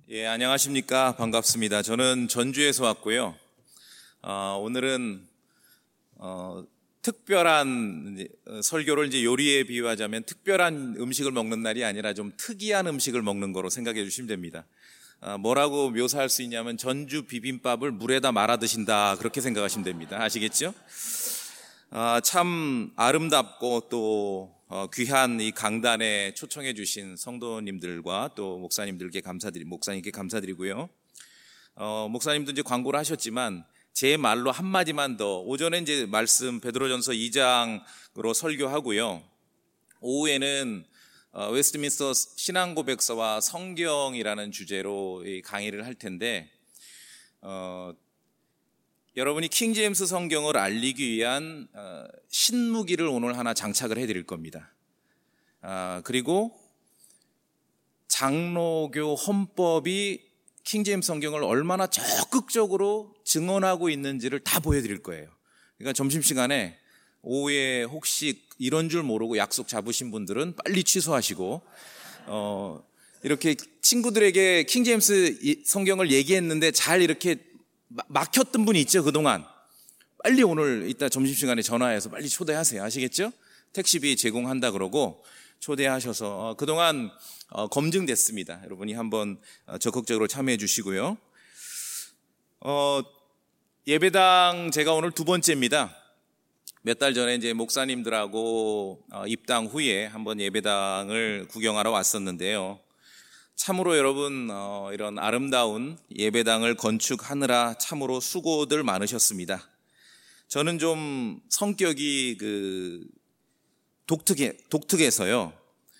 예, 안녕하십니까. 반갑습니다. 저는 전주에서 왔고요. 오늘은 특별한 설교를 이제 요리에 비유하자면 특별한 음식을 먹는 날이 아니라 좀 특이한 음식을 먹는 거로 생각해 주시면 됩니다. 뭐라고 묘사할 수 있냐면 전주 비빔밥을 물에다 말아 드신다, 그렇게 생각하시면 됩니다. 아시겠죠? 참 아름답고 또 귀한 이 강단에 초청해 주신 성도님들과 또 목사님께 감사드리고요. 목사님도 이제 광고를 하셨지만 제 말로 한마디만 더, 오전에 이제 말씀 베드로전서 2장으로 설교하고요. 오후에는 웨스트민스터 신앙고백서와 성경이라는 주제로 이 강의를 할 텐데, 여러분이 킹제임스 성경을 알리기 위한 신무기를 오늘 하나 장착을 해드릴 겁니다. 그리고 장로교 헌법이 킹제임스 성경을 얼마나 적극적으로 증언하고 있는지를 다 보여드릴 거예요. 그러니까 점심시간에 오후에 혹시 이런 줄 모르고 약속 잡으신 분들은 빨리 취소하시고, 이렇게 친구들에게 킹제임스 성경을 얘기했는데 잘 이렇게 막혔던 분이 있죠, 그동안. 빨리 오늘 이따 점심시간에 전화해서 빨리 초대하세요. 아시겠죠? 택시비 제공한다 그러고 초대하셔서 그동안 검증됐습니다. 여러분이 한번 적극적으로 참여해 주시고요. 예배당 제가 오늘 두 번째입니다. 몇 달 전에 이제 목사님들하고 입당 후에 한번 예배당을 구경하러 왔었는데요. 참으로 여러분 이런 아름다운 예배당을 건축하느라 참으로 수고들 많으셨습니다. 저는 좀 성격이 독특해서요.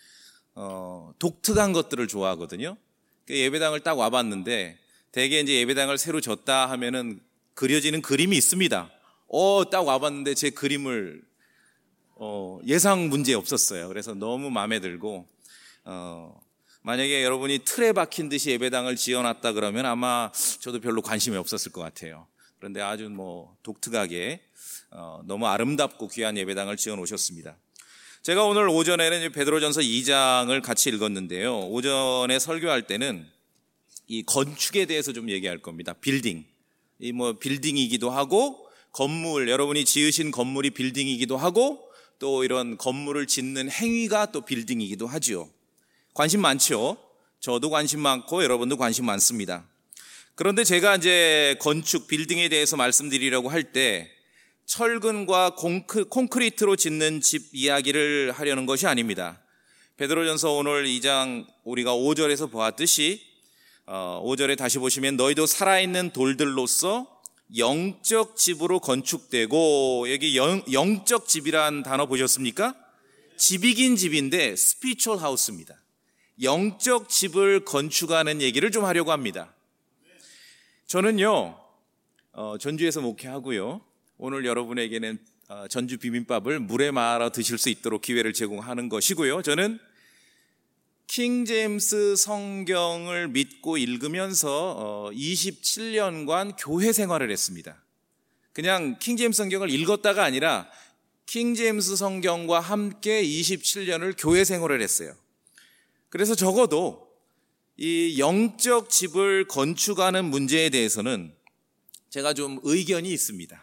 독특한 것들을 좋아하거든요. 예배당을 딱 와봤는데 대개 이제 예배당을 새로 졌다 하면은 그려지는 그림이 있습니다. 딱 와봤는데 제 그림을 예상 문제 없었어요. 그래서 너무 마음에 들고, 만약에 여러분이 틀에 박힌 듯이 예배당을 지어놨다 그러면 아마 저도 별로 관심이 없었을 것 같아요. 그런데 아주 독특하게 너무 아름답고 귀한 예배당을 지어 놓으셨습니다. 제가 오늘 오전에는 베드로전서 2장을 같이 읽었는데요. 오전에 설교할 때는 이 건축에 대해서 좀 얘기할 겁니다. 빌딩. 빌딩이기도 하고, 건물, 여러분이 지으신 건물이 빌딩이기도 하고, 또 이런 건물을 짓는 행위가 또 빌딩이기도 하죠. 관심 많죠? 저도 관심 많고 여러분도 관심 많습니다. 그런데 제가 이제 건축, 빌딩에 대해서 말씀드리려고 할 때 철근과 콘크리트로 짓는 집 이야기를 하려는 것이 아닙니다. 베드로전서 오늘 2장 우리가 5절에서 보았듯이 5절에 다시 보시면 너희도 살아있는 돌들로서 영적 집으로 건축되고, 여기 영적 집이란 단어 보셨습니까? 집이긴 집인데 스피리추얼 하우스입니다. 영적 집을 건축하는 얘기를 좀 하려고 합니다. 저는요, 전주에서 목회하고요, 오늘 여러분에게는 전주 비빔밥을 물에 말아 드실 수 있도록 기회를 제공하는 것이고요. 저는 킹제임스 성경을 믿고 읽으면서 27년간 교회 생활을 했습니다. 그냥 킹제임스 성경을 읽었다가 아니라 킹제임스 성경과 함께 27년을 교회 생활을 했어요. 그래서 적어도 이 영적 집을 건축하는 문제에 대해서는 제가 좀 의견이 있습니다.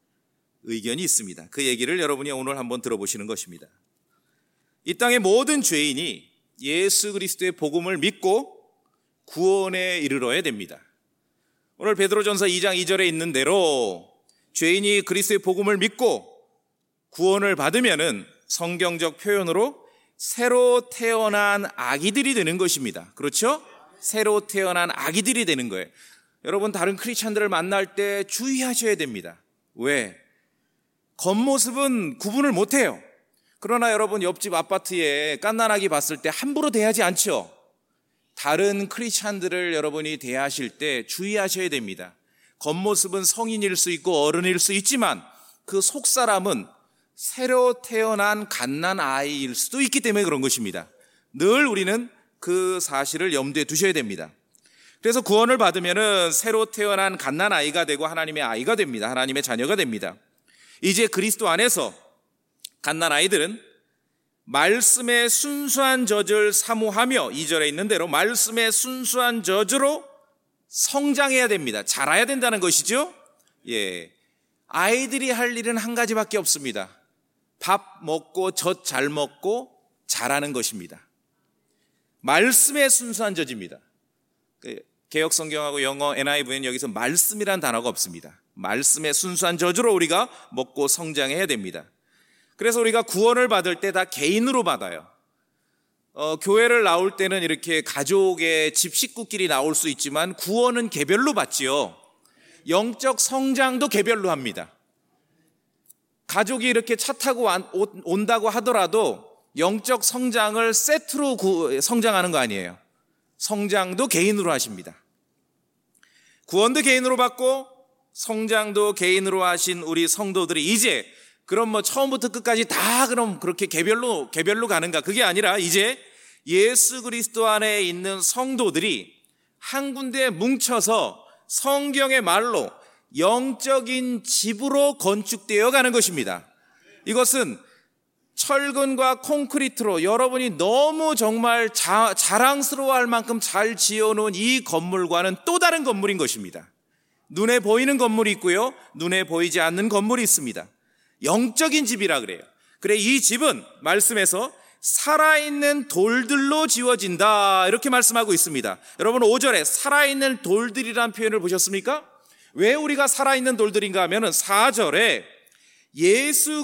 그 얘기를 여러분이 오늘 한번 들어보시는 것입니다. 이 땅의 모든 죄인이 예수 그리스도의 복음을 믿고 구원에 이르러야 됩니다. 오늘 베드로전서 2장 2절에 있는 대로 죄인이 그리스도의 복음을 믿고 구원을 받으면은 성경적 표현으로 새로 태어난 아기들이 되는 것입니다. 그렇죠? 새로 태어난 아기들이 되는 거예요. 여러분, 다른 크리스찬들을 만날 때 주의하셔야 됩니다. 왜? 겉모습은 구분을 못해요. 그러나 여러분, 옆집 아파트에 갓난아기 봤을 때 함부로 대하지 않죠? 다른 크리스찬들을 여러분이 대하실 때 주의하셔야 됩니다. 겉모습은 성인일 수 있고 어른일 수 있지만 그 속사람은 새로 태어난 갓난아이일 수도 있기 때문에 그런 것입니다. 늘 우리는 그 사실을 염두에 두셔야 됩니다. 그래서 구원을 받으면은 새로 태어난 갓난아이가 되고 하나님의 아이가 됩니다. 하나님의 자녀가 됩니다. 이제 그리스도 안에서 갓난아이들은 말씀의 순수한 젖을 사모하며 2절에 있는 대로 말씀의 순수한 젖으로 성장해야 됩니다. 자라야 된다는 것이죠. 예. 아이들이 할 일은 한 가지밖에 없습니다. 밥 먹고 젖 잘 먹고 자라는 것입니다. 말씀의 순수한 젖입니다. 개역 성경하고 영어 NIV는 여기서 말씀이란 단어가 없습니다. 말씀의 순수한 젖으로 우리가 먹고 성장해야 됩니다. 그래서 우리가 구원을 받을 때 다 개인으로 받아요. 교회를 나올 때는 이렇게 가족의 집 식구끼리 나올 수 있지만 구원은 개별로 받지요. 영적 성장도 개별로 합니다. 가족이 이렇게 차 타고 온다고 하더라도 영적 성장을 세트로 성장하는 거 아니에요. 성장도 개인으로 하십니다. 구원도 개인으로 받고 성장도 개인으로 하신 우리 성도들이 이제 그럼 처음부터 끝까지 다 그럼 그렇게 개별로 가는가? 그게 아니라 이제 예수 그리스도 안에 있는 성도들이 한 군데에 뭉쳐서 성경의 말로 영적인 집으로 건축되어 가는 것입니다. 이것은 철근과 콘크리트로 여러분이 너무 정말 자랑스러워할 만큼 잘 지어놓은 이 건물과는 또 다른 건물인 것입니다. 눈에 보이는 건물이 있고요, 눈에 보이지 않는 건물이 있습니다. 영적인 집이라 그래요. 그래, 이 집은 말씀에서 살아있는 돌들로 지어진다 이렇게 말씀하고 있습니다. 여러분 5절에 살아있는 돌들이라는 표현을 보셨습니까? 왜 우리가 살아있는 돌들인가 하면은 4절에 예수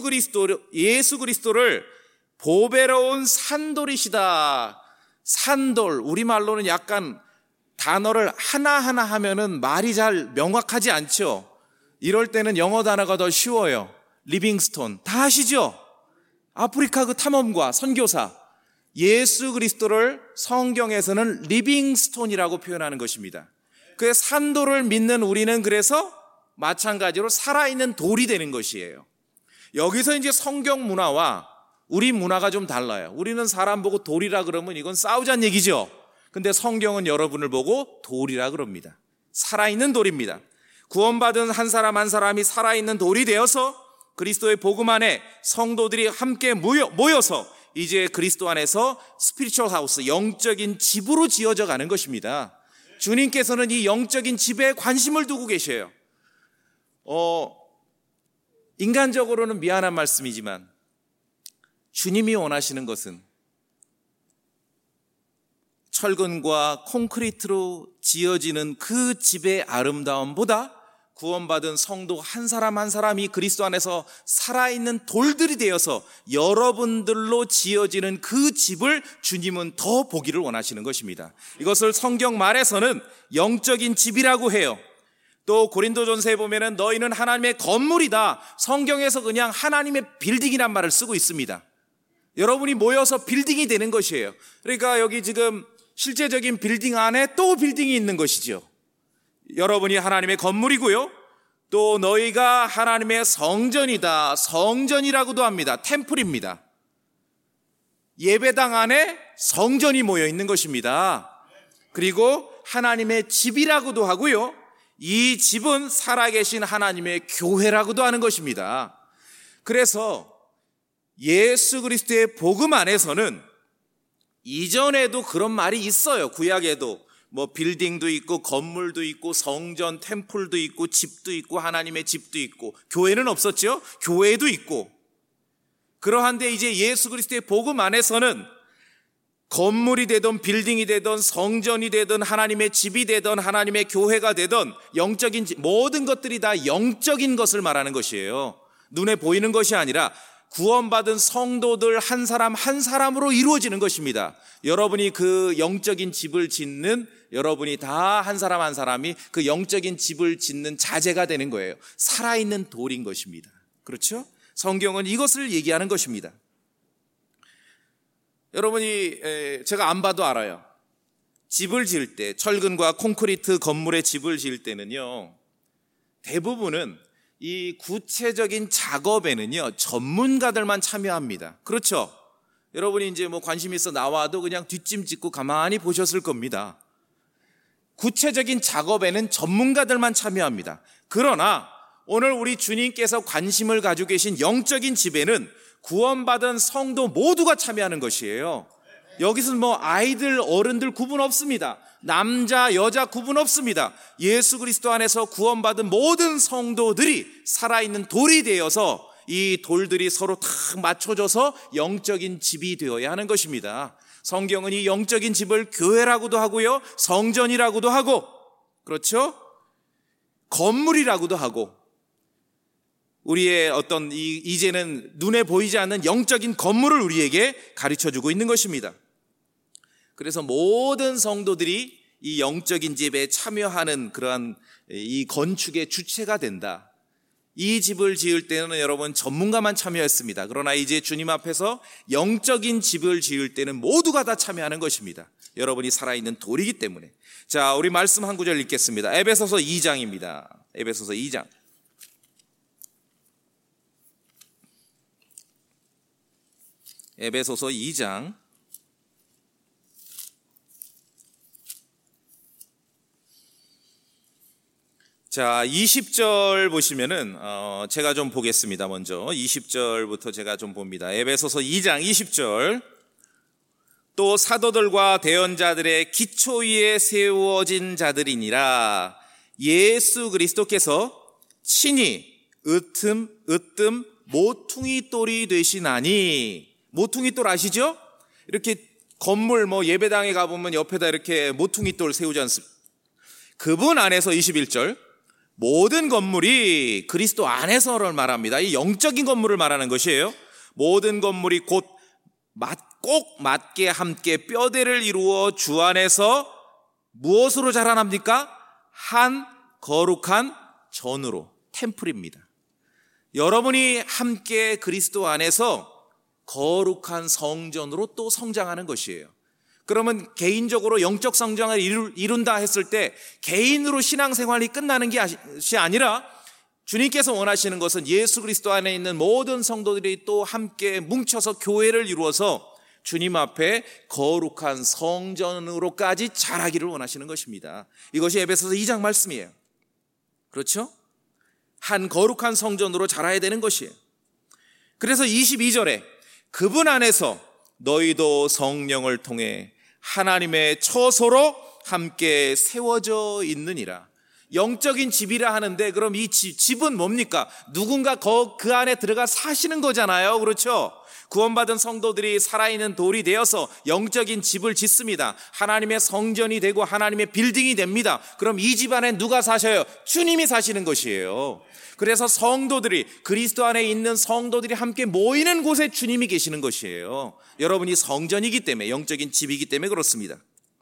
그리스도를 보배로운 산돌이시다. 산돌, 우리말로는 약간 단어를 하나하나 하면은 말이 잘 명확하지 않죠. 이럴 때는 영어 단어가 더 쉬워요. 리빙스톤, 다 아시죠? 아프리카 그 탐험가, 선교사, 예수 그리스도를 성경에서는 리빙스톤이라고 표현하는 것입니다. 그 산돌을 믿는 우리는 그래서 마찬가지로 살아있는 돌이 되는 것이에요. 여기서 이제 성경 문화와 우리 문화가 좀 달라요. 우리는 사람 보고 돌이라 그러면 이건 싸우자는 얘기죠. 근데 성경은 여러분을 보고 돌이라 그럽니다. 살아있는 돌입니다. 구원받은 한 사람 한 사람이 살아있는 돌이 되어서 그리스도의 복음 안에 성도들이 함께 모여서 이제 그리스도 안에서 스피리추얼 하우스, 영적인 집으로 지어져 가는 것입니다. 주님께서는 이 영적인 집에 관심을 두고 계셔요. 인간적으로는 미안한 말씀이지만 주님이 원하시는 것은 철근과 콘크리트로 지어지는 그 집의 아름다움보다 구원받은 성도 한 사람 한 사람이 그리스도 안에서 살아있는 돌들이 되어서 여러분들로 지어지는 그 집을 주님은 더 보기를 원하시는 것입니다. 이것을 성경 말에서는 영적인 집이라고 해요. 또 고린도전서에 보면은 너희는 하나님의 건물이다. 성경에서 그냥 하나님의 빌딩이란 말을 쓰고 있습니다. 여러분이 모여서 빌딩이 되는 것이에요. 그러니까 여기 지금 실제적인 빌딩 안에 또 빌딩이 있는 것이죠. 여러분이 하나님의 건물이고요, 또 너희가 하나님의 성전이다. 성전이라고도 합니다. 템플입니다. 예배당 안에 성전이 모여 있는 것입니다. 그리고 하나님의 집이라고도 하고요, 이 집은 살아계신 하나님의 교회라고도 하는 것입니다. 그래서 예수 그리스도의 복음 안에서는 이전에도 그런 말이 있어요. 구약에도 빌딩도 있고 건물도 있고 성전, 템플도 있고 집도 있고 하나님의 집도 있고, 교회는 없었죠. 교회도 있고. 그러한데 이제 예수 그리스도의 복음 안에서는 건물이 되든 빌딩이 되든 성전이 되든 하나님의 집이 되든 하나님의 교회가 되든 영적인 모든 것들이 다 영적인 것을 말하는 것이에요. 눈에 보이는 것이 아니라 구원받은 성도들 한 사람 한 사람으로 이루어지는 것입니다. 여러분이 그 영적인 집을 짓는, 여러분이 다 한 사람 한 사람이 그 영적인 집을 짓는 자재가 되는 거예요. 살아있는 돌인 것입니다. 그렇죠? 성경은 이것을 얘기하는 것입니다. 여러분이 제가 안 봐도 알아요. 집을 지을 때, 철근과 콘크리트 건물의 집을 지을 때는요, 대부분은 이 구체적인 작업에는요 전문가들만 참여합니다. 그렇죠? 여러분이 이제 관심 있어 나와도 그냥 뒷짐 짓고 가만히 보셨을 겁니다. 구체적인 작업에는 전문가들만 참여합니다. 그러나 오늘 우리 주님께서 관심을 가지고 계신 영적인 집에는 구원받은 성도 모두가 참여하는 것이에요. 여기서는 뭐 아이들, 어른들 구분 없습니다. 남자, 여자 구분 없습니다. 예수 그리스도 안에서 구원받은 모든 성도들이 살아있는 돌이 되어서 이 돌들이 서로 탁 맞춰져서 영적인 집이 되어야 하는 것입니다. 성경은 이 영적인 집을 교회라고도 하고요, 성전이라고도 하고, 그렇죠? 건물이라고도 하고, 우리의 어떤 이제는 눈에 보이지 않는 영적인 건물을 우리에게 가르쳐주고 있는 것입니다. 그래서 모든 성도들이 이 영적인 집에 참여하는 그러한 이 건축의 주체가 된다. 이 집을 지을 때는 여러분 전문가만 참여했습니다. 그러나 이제 주님 앞에서 영적인 집을 지을 때는 모두가 다 참여하는 것입니다. 여러분이 살아있는 돌이기 때문에. 자, 우리 말씀 한 구절 읽겠습니다. 에베소서 2장입니다. 에베소서 2장. 에베소서 2장. 자, 20절 보시면은 제가 좀 보겠습니다. 먼저 20절부터 제가 좀 봅니다. 에베소서 2장 20절. 또 사도들과 대언자들의 기초 위에 세워진 자들이니라. 예수 그리스도께서 친히 으뜸 모퉁이 돌이 되시나니. 모퉁이 돌 아시죠? 이렇게 건물 예배당에 가보면 옆에다 이렇게 모퉁이 돌 세우지 않습니까? 그분 안에서 21절. 모든 건물이 그리스도 안에서를 말합니다. 이 영적인 건물을 말하는 것이에요. 모든 건물이 곧 꼭 맞게 함께 뼈대를 이루어 주 안에서 무엇으로 자라납니까? 한 거룩한 전으로, 템플입니다. 여러분이 함께 그리스도 안에서 거룩한 성전으로 또 성장하는 것이에요. 그러면 개인적으로 영적 성장을 이룬다 했을 때 개인으로 신앙생활이 끝나는 것이 아니라 주님께서 원하시는 것은 예수 그리스도 안에 있는 모든 성도들이 또 함께 뭉쳐서 교회를 이루어서 주님 앞에 거룩한 성전으로까지 자라기를 원하시는 것입니다. 이것이 에베소서 2장 말씀이에요. 그렇죠? 한 거룩한 성전으로 자라야 되는 것이에요. 그래서 22절에 그분 안에서 너희도 성령을 통해 하나님의 처소로 함께 세워져 있느니라. 영적인 집이라 하는데 그럼 이 집은 뭡니까? 누군가 그 안에 들어가 사시는 거잖아요. 그렇죠? 구원받은 성도들이 살아있는 돌이 되어서 영적인 집을 짓습니다. 하나님의 성전이 되고 하나님의 빌딩이 됩니다. 그럼 이 집 안에 누가 사셔요? 주님이 사시는 것이에요. 그래서 성도들이, 그리스도 안에 있는 성도들이 함께 모이는 곳에 주님이 계시는 것이에요. 여러분이 성전이기 때문에, 영적인 집이기 때문에 그렇습니다.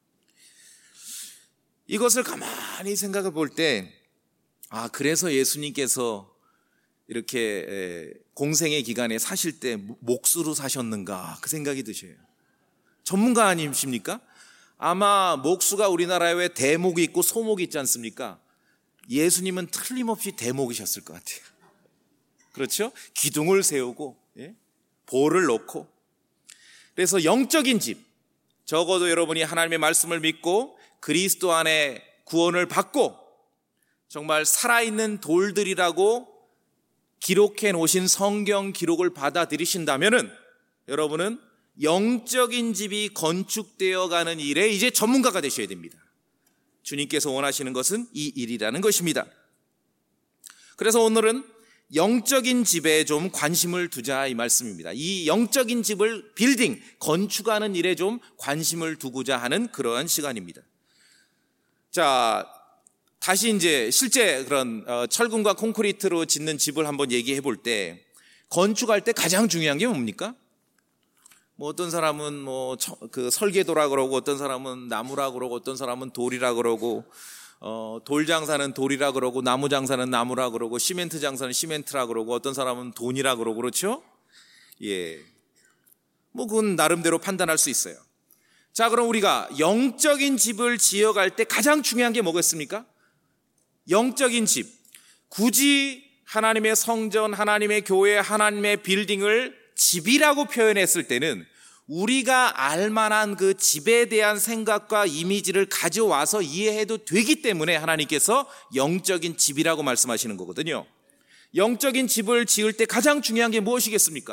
이것을 가만히 생각해 볼 때, 그래서 예수님께서 이렇게 공생의 기간에 사실 때 몫으로 사셨는가, 그 생각이 드셔요. 전문가 아니십니까? 아마 목수가 우리나라에 왜 대목이 있고 소목이 있지 않습니까? 예수님은 틀림없이 대목이셨을 것 같아요. 그렇죠? 기둥을 세우고 볼을 놓고. 그래서 영적인 집, 적어도 여러분이 하나님의 말씀을 믿고 그리스도 안에 구원을 받고 정말 살아있는 돌들이라고 기록해 놓으신 성경 기록을 받아들이신다면은 여러분은 영적인 집이 건축되어 가는 일에 이제 전문가가 되셔야 됩니다. 주님께서 원하시는 것은 이 일이라는 것입니다. 그래서 오늘은 영적인 집에 좀 관심을 두자 이 말씀입니다. 이 영적인 집을 빌딩, 건축하는 일에 좀 관심을 두고자 하는 그러한 시간입니다. 자, 다시 이제 실제 그런 철근과 콘크리트로 짓는 집을 한번 얘기해 볼 때 건축할 때 가장 중요한 게 뭡니까? 어떤 사람은 그 설계도라 그러고, 어떤 사람은 나무라 그러고, 어떤 사람은 돌이라 그러고, 돌 장사는 돌이라 그러고, 나무 장사는 나무라 그러고, 시멘트 장사는 시멘트라 그러고, 어떤 사람은 돈이라 그러고, 그렇죠? 예. 그건 나름대로 판단할 수 있어요. 자, 그럼 우리가 영적인 집을 지어갈 때 가장 중요한 게 뭐겠습니까? 영적인 집. 굳이 하나님의 성전, 하나님의 교회, 하나님의 빌딩을 집이라고 표현했을 때는 우리가 알만한 그 집에 대한 생각과 이미지를 가져와서 이해해도 되기 때문에 하나님께서 영적인 집이라고 말씀하시는 거거든요. 영적인 집을 지을 때 가장 중요한 게 무엇이겠습니까?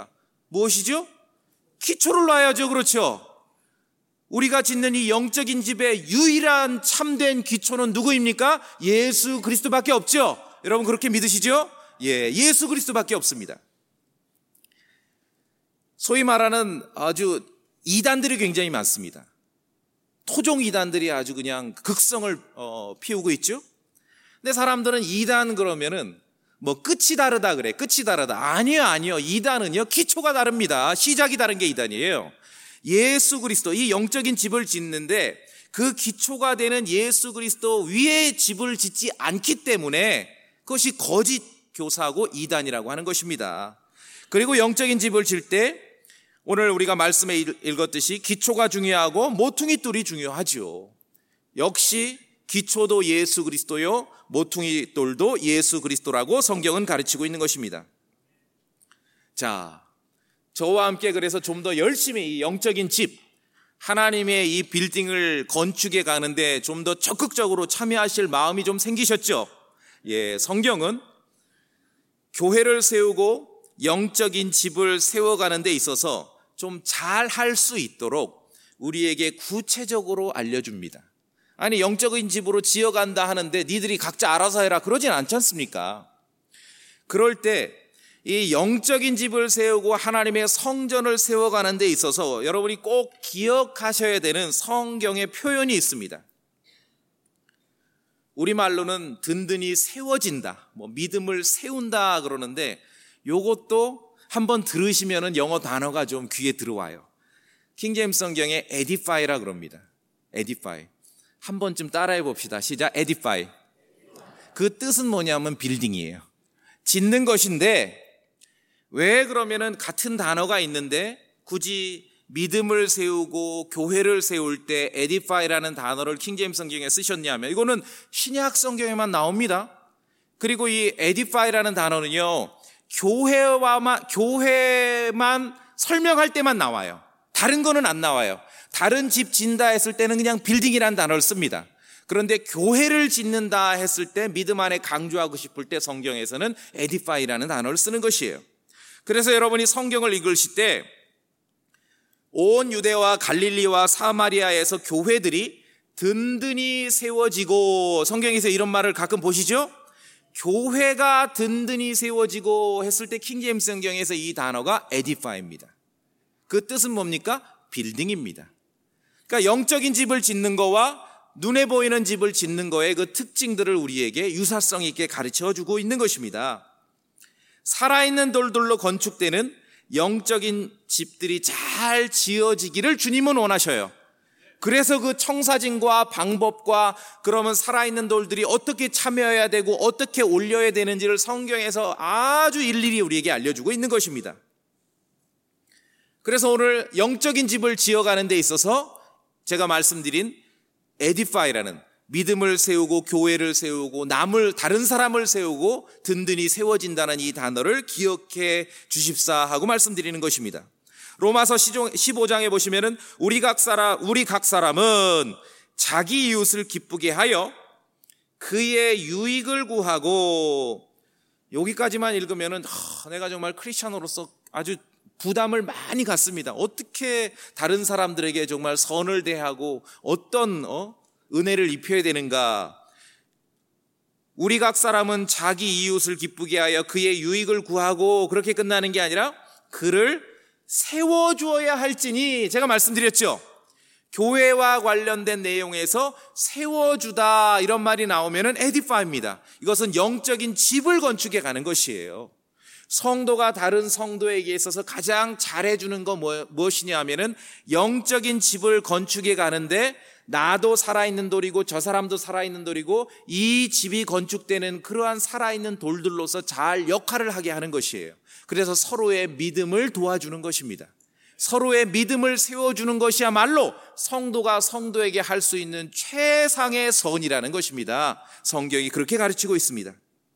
무엇이죠? 기초를 놔야죠. 그렇죠? 우리가 짓는 이 영적인 집의 유일한 참된 기초는 누구입니까? 예수 그리스도밖에 없죠. 여러분 그렇게 믿으시죠? 예, 예수 그리스도밖에 없습니다. 소위 말하는 아주 이단들이 굉장히 많습니다. 토종 이단들이 아주 그냥 극성을 피우고 있죠. 근데 사람들은 이단 그러면은 뭐 끝이 다르다 그래. 끝이 다르다. 아니요. 이단은요 기초가 다릅니다. 시작이 다른 게 이단이에요. 예수 그리스도, 이 영적인 집을 짓는데 그 기초가 되는 예수 그리스도 위에 집을 짓지 않기 때문에 그것이 거짓 교사하고 이단이라고 하는 것입니다. 그리고 영적인 집을 질 때 오늘 우리가 말씀에 읽었듯이 기초가 중요하고 모퉁이 돌이 중요하죠. 역시 기초도 예수 그리스도요, 모퉁이 돌도 예수 그리스도라고 성경은 가르치고 있는 것입니다. 자, 저와 함께 그래서 좀 더 열심히 이 영적인 집, 하나님의 이 빌딩을 건축해 가는데 좀 더 적극적으로 참여하실 마음이 좀 생기셨죠? 예, 성경은 교회를 세우고 영적인 집을 세워가는 데 있어서 좀 잘 할 수 있도록 우리에게 구체적으로 알려줍니다. 아니, 영적인 집으로 지어간다 하는데 니들이 각자 알아서 해라 그러진 않지 않습니까? 그럴 때 이 영적인 집을 세우고 하나님의 성전을 세워가는 데 있어서 여러분이 꼭 기억하셔야 되는 성경의 표현이 있습니다. 우리말로는 든든히 세워진다, 믿음을 세운다 그러는데 요것도 한번 들으시면은 영어 단어가 좀 귀에 들어와요. 킹제임스 성경에 edify라 그럽니다. edify. 한 번쯤 따라해 봅시다. 시작. edify. 그 뜻은 뭐냐면 빌딩이에요. 짓는 것인데 왜 그러면은 같은 단어가 있는데 굳이 믿음을 세우고 교회를 세울 때 edify라는 단어를 킹제임스 성경에 쓰셨냐면 이거는 신약 성경에만 나옵니다. 그리고 이 edify라는 단어는요 교회만 설명할 때만 나와요. 다른 거는 안 나와요. 다른 집 짓는다 했을 때는 그냥 빌딩이라는 단어를 씁니다. 그런데 교회를 짓는다 했을 때 믿음 안에 강조하고 싶을 때 성경에서는 edify라는 단어를 쓰는 것이에요. 그래서 여러분이 성경을 읽으실 때 온 유대와 갈릴리와 사마리아에서 교회들이 든든히 세워지고, 성경에서 이런 말을 가끔 보시죠? 교회가 든든히 세워지고 했을 때 킹제임스 성경에서 이 단어가 edify입니다. 그 뜻은 뭡니까? 빌딩입니다. 그러니까 영적인 집을 짓는 거와 눈에 보이는 집을 짓는 거의 그 특징들을 우리에게 유사성 있게 가르쳐주고 있는 것입니다. 살아있는 돌들로 건축되는 영적인 집들이 잘 지어지기를 주님은 원하셔요. 그래서 그 청사진과 방법과 그러면 살아있는 돌들이 어떻게 참여해야 되고 어떻게 올려야 되는지를 성경에서 아주 일일이 우리에게 알려주고 있는 것입니다. 그래서 오늘 영적인 집을 지어가는 데 있어서 제가 말씀드린 edify라는 믿음을 세우고 교회를 세우고 다른 사람을 세우고 든든히 세워진다는 이 단어를 기억해 주십사 하고 말씀드리는 것입니다. 로마서 15장에 보시면은 우리 각 사람은 자기 이웃을 기쁘게 하여 그의 유익을 구하고, 여기까지만 읽으면은 내가 정말 크리스찬으로서 아주 부담을 많이 갖습니다. 어떻게 다른 사람들에게 정말 선을 대하고 어떤 은혜를 입혀야 되는가? 우리 각 사람은 자기 이웃을 기쁘게 하여 그의 유익을 구하고, 그렇게 끝나는 게 아니라 그를 세워주어야 할지니, 제가 말씀드렸죠. 교회와 관련된 내용에서 세워주다 이런 말이 나오면은 edify입니다. 이것은 영적인 집을 건축해 가는 것이에요. 성도가 다른 성도에게 있어서 가장 잘해주는 거 무엇이냐 하면은 영적인 집을 건축해 가는데 나도 살아있는 돌이고 저 사람도 살아있는 돌이고 이 집이 건축되는 그러한 살아있는 돌들로서 잘 역할을 하게 하는 것이에요. 그래서 서로의 믿음을 도와주는 것입니다. 서로의 믿음을 세워주는 것이야말로 성도가 성도에게 할 수 있는 최상의 선이라는 것입니다. 성경이 그렇게 가르치고 있습니다.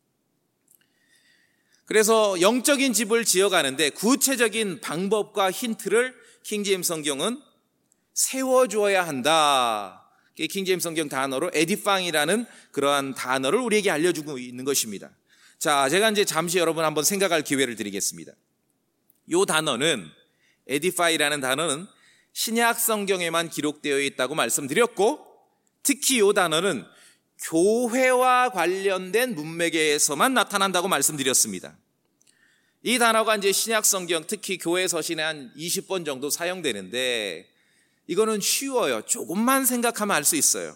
그래서 영적인 집을 지어가는데 구체적인 방법과 힌트를 킹제임스 성경은 세워주어야 한다. 킹제임스 성경 단어로 edify이라는 그러한 단어를 우리에게 알려주고 있는 것입니다. 자, 제가 이제 잠시 여러분 한번 생각할 기회를 드리겠습니다. 이 단어는 edify라는 단어는 신약 성경에만 기록되어 있다고 말씀드렸고, 특히 이 단어는 교회와 관련된 문맥에서만 나타난다고 말씀드렸습니다. 이 단어가 이제 신약 성경, 특히 교회 서신에 한 20번 정도 사용되는데, 이거는 쉬워요. 조금만 생각하면 알 수 있어요.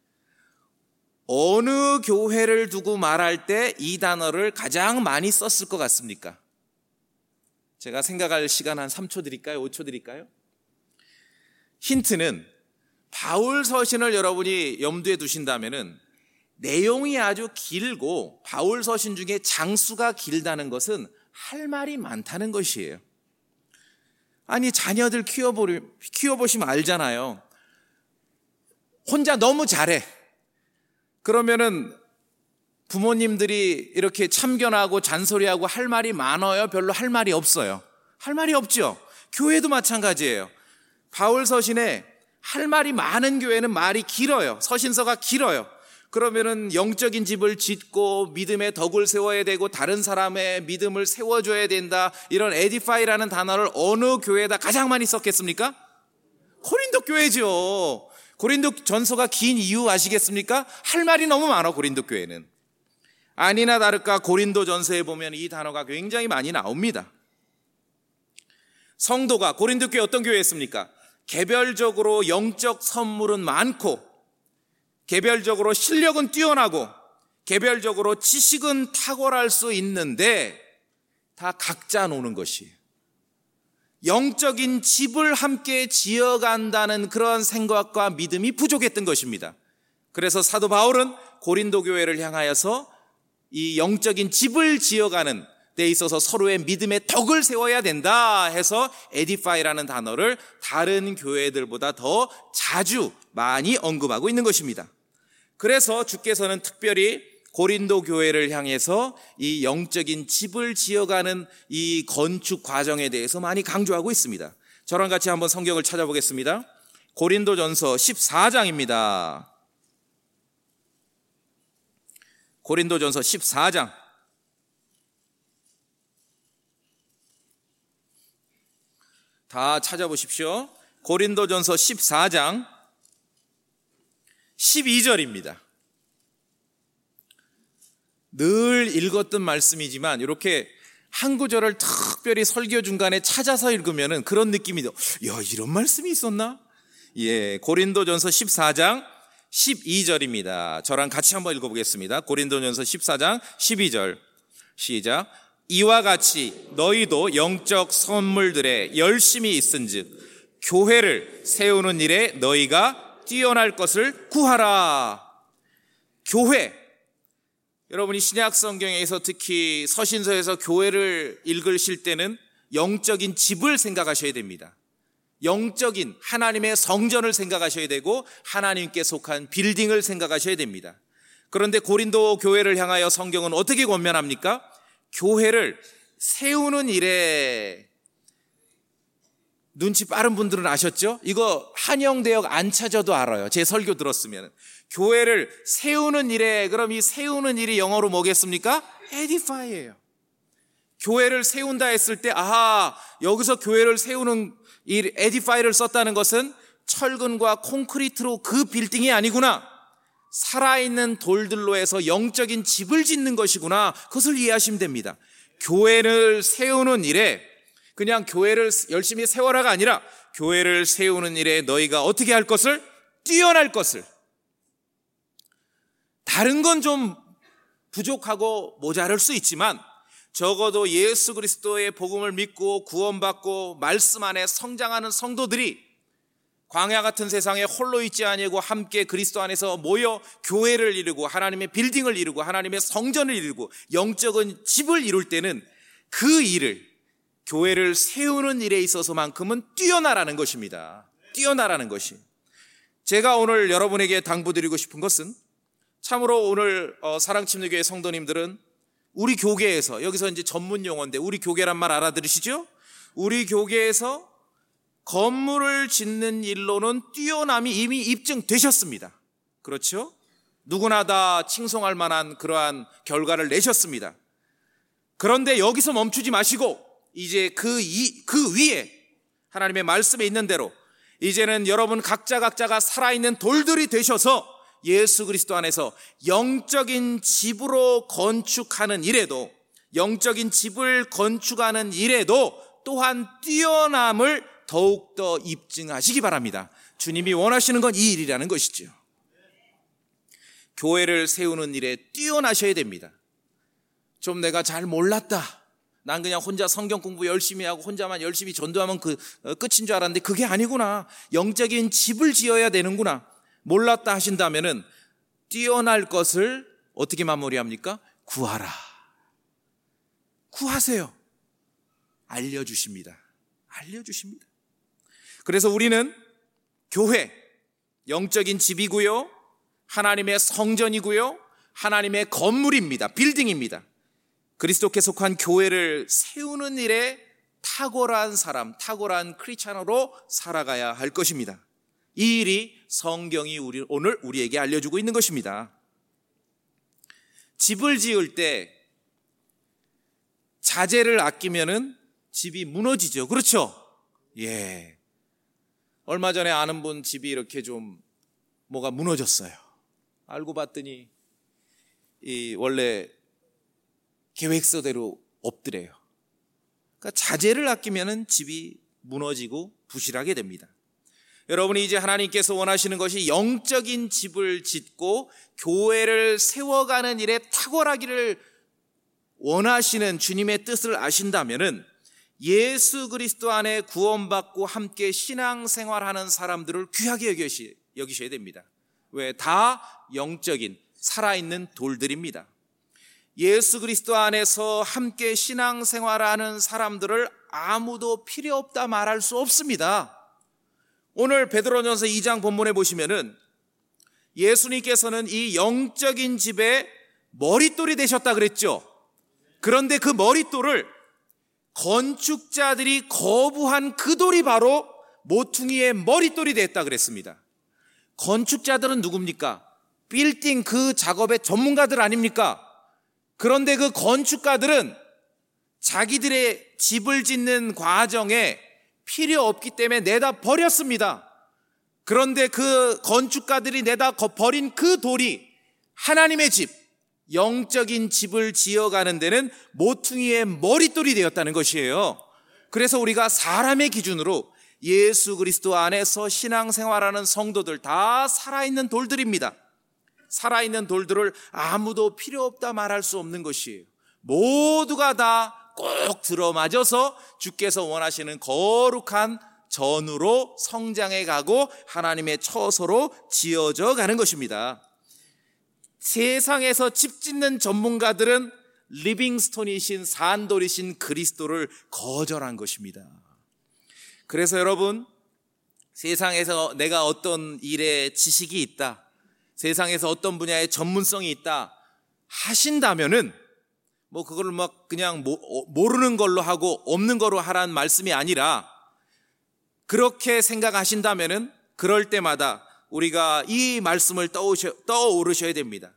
어느 교회를 두고 말할 때 이 단어를 가장 많이 썼을 것 같습니까? 제가 생각할 시간 한 3초 드릴까요? 5초 드릴까요? 힌트는 바울 서신을 여러분이 염두에 두신다면은 내용이 아주 길고 바울 서신 중에 장수가 길다는 것은 할 말이 많다는 것이에요. 아니, 자녀들 키워보시면 알잖아요. 혼자 너무 잘해. 그러면은 부모님들이 이렇게 참견하고 잔소리하고 할 말이 많아요? 별로 할 말이 없어요? 할 말이 없죠. 교회도 마찬가지예요. 바울 서신에 할 말이 많은 교회는 말이 길어요. 서신서가 길어요. 그러면은 영적인 집을 짓고 믿음의 덕을 세워야 되고 다른 사람의 믿음을 세워줘야 된다. 이런 edify라는 단어를 어느 교회에다 가장 많이 썼겠습니까? 고린도 교회죠. 고린도 전서가 긴 이유 아시겠습니까? 할 말이 너무 많아, 고린도 교회는. 아니나 다를까 고린도 전서에 보면 이 단어가 굉장히 많이 나옵니다. 성도가 고린도 교회 어떤 교회였습니까? 개별적으로 영적 선물은 많고, 개별적으로 실력은 뛰어나고, 개별적으로 지식은 탁월할 수 있는데 다 각자 노는 것이에요. 영적인 집을 함께 지어간다는 그런 생각과 믿음이 부족했던 것입니다. 그래서 사도 바울은 고린도 교회를 향하여서 이 영적인 집을 지어가는 데 있어서 서로의 믿음의 덕을 세워야 된다 해서 edify라는 단어를 다른 교회들보다 더 자주 많이 언급하고 있는 것입니다. 그래서 주께서는 특별히 고린도 교회를 향해서 이 영적인 집을 지어가는 이 건축 과정에 대해서 많이 강조하고 있습니다. 저랑 같이 한번 성경을 찾아보겠습니다. 고린도전서 14장입니다. 고린도전서 14장. 다 찾아보십시오. 고린도전서 14장 12절입니다. 늘 읽었던 말씀이지만 이렇게 한 구절을 특별히 설교 중간에 찾아서 읽으면 그런 느낌이 들어요. 야, 이런 말씀이 있었나? 예, 고린도전서 14장 12절입니다. 저랑 같이 한번 읽어보겠습니다. 고린도전서 14장 12절 시작. 이와 같이 너희도 영적 선물들에 열심히 있은즉 교회를 세우는 일에 너희가 뛰어날 것을 구하라. 교회, 여러분이 신약 성경에서 특히 서신서에서 교회를 읽으실 때는 영적인 집을 생각하셔야 됩니다. 영적인 하나님의 성전을 생각하셔야 되고 하나님께 속한 빌딩을 생각하셔야 됩니다. 그런데 고린도 교회를 향하여 성경은 어떻게 권면합니까? 교회를 세우는 일에, 눈치 빠른 분들은 아셨죠? 이거 한영대역 안 찾아도 알아요. 제 설교 들었으면. 교회를 세우는 일에, 그럼 이 세우는 일이 영어로 뭐겠습니까? edify예요. 교회를 세운다 했을 때, 아하, 여기서 교회를 세우는 일, edify를 썼다는 것은 철근과 콘크리트로 그 빌딩이 아니구나. 살아있는 돌들로 해서 영적인 집을 짓는 것이구나. 그것을 이해하시면 됩니다. 교회를 세우는 일에 그냥 교회를 열심히 세워라가 아니라 교회를 세우는 일에 너희가 어떻게 할 것을? 뛰어날 것을. 다른 건 좀 부족하고 모자랄 수 있지만 적어도 예수 그리스도의 복음을 믿고 구원받고 말씀 안에 성장하는 성도들이 광야 같은 세상에 홀로 있지 아니고 함께 그리스도 안에서 모여 교회를 이루고 하나님의 빌딩을 이루고 하나님의 성전을 이루고 영적인 집을 이룰 때는 그 일을, 교회를 세우는 일에 있어서만큼은 뛰어나라는 것입니다. 뛰어나라는 것이. 제가 오늘 여러분에게 당부드리고 싶은 것은 참으로 오늘 사랑침례교회 성도님들은 우리 교계에서, 여기서 이제 전문 용어인데 우리 교계란 말 알아들으시죠? 우리 교계에서 건물을 짓는 일로는 뛰어남이 이미 입증되셨습니다. 그렇죠? 누구나 다 칭송할 만한 그러한 결과를 내셨습니다. 그런데 여기서 멈추지 마시고 이제 그 위에 하나님의 말씀에 있는 대로 이제는 여러분 각자가 살아있는 돌들이 되셔서 예수 그리스도 안에서 영적인 집으로 건축하는 일에도, 영적인 집을 건축하는 일에도 또한 뛰어남을 더욱더 입증하시기 바랍니다. 주님이 원하시는 건 이 일이라는 것이죠. 교회를 세우는 일에 뛰어나셔야 됩니다. 좀 내가 잘 몰랐다, 난 그냥 혼자 성경 공부 열심히 하고 혼자만 열심히 전도하면 끝인 줄 알았는데 그게 아니구나, 영적인 집을 지어야 되는구나, 몰랐다 하신다면은 뛰어날 것을 어떻게 마무리합니까? 구하라. 구하세요. 알려주십니다. 그래서 우리는 교회, 영적인 집이고요, 하나님의 성전이고요, 하나님의 건물입니다. 빌딩입니다. 그리스도께 속한 교회를 세우는 일에 탁월한 사람, 탁월한 크리스찬으로 살아가야 할 것입니다. 이 일이 성경이 오늘 우리에게 알려주고 있는 것입니다. 집을 지을 때 자재를 아끼면은 집이 무너지죠. 그렇죠? 예. 얼마 전에 아는 분 집이 이렇게 좀 뭐가 무너졌어요. 알고 봤더니 원래 계획서대로 없더래요. 그러니까 자재를 아끼면은 집이 무너지고 부실하게 됩니다. 여러분이 이제 하나님께서 원하시는 것이 영적인 집을 짓고 교회를 세워가는 일에 탁월하기를 원하시는 주님의 뜻을 아신다면은 예수 그리스도 안에 구원받고 함께 신앙생활하는 사람들을 귀하게 여기셔야 됩니다. 왜? 다 영적인 살아있는 돌들입니다. 예수 그리스도 안에서 함께 신앙생활하는 사람들을 아무도 필요 없다 말할 수 없습니다. 오늘 베드로전서 2장 본문에 보시면은 예수님께서는 이 영적인 집의 머릿돌이 되셨다 그랬죠. 그런데 그 머릿돌을 건축자들이 거부한 그 돌이 바로 모퉁이의 머릿돌이 됐다 그랬습니다. 건축자들은 누굽니까? 빌딩 그 작업의 전문가들 아닙니까? 그런데 그 건축가들은 자기들의 집을 짓는 과정에 필요 없기 때문에 내다 버렸습니다. 그런데 그 건축가들이 내다 버린 그 돌이 하나님의 집, 영적인 집을 지어가는 데는 모퉁이의 머릿돌이 되었다는 것이에요. 그래서 우리가 사람의 기준으로 예수 그리스도 안에서 신앙생활하는 성도들 다 살아있는 돌들입니다. 살아있는 돌들을 아무도 필요 없다 말할 수 없는 것이에요. 모두가 다 꼭 들어맞아서 주께서 원하시는 거룩한 전으로 성장해 가고 하나님의 처소로 지어져 가는 것입니다. 세상에서 집 짓는 전문가들은 리빙스톤이신 산돌이신 그리스도를 거절한 것입니다. 그래서 여러분, 세상에서 내가 어떤 일에 지식이 있다, 세상에서 어떤 분야에 전문성이 있다 하신다면은 그거를 그냥 모르는 걸로 하고 없는 거로 하라는 말씀이 아니라, 그렇게 생각하신다면은 그럴 때마다 우리가 이 말씀을 떠오르셔야 됩니다.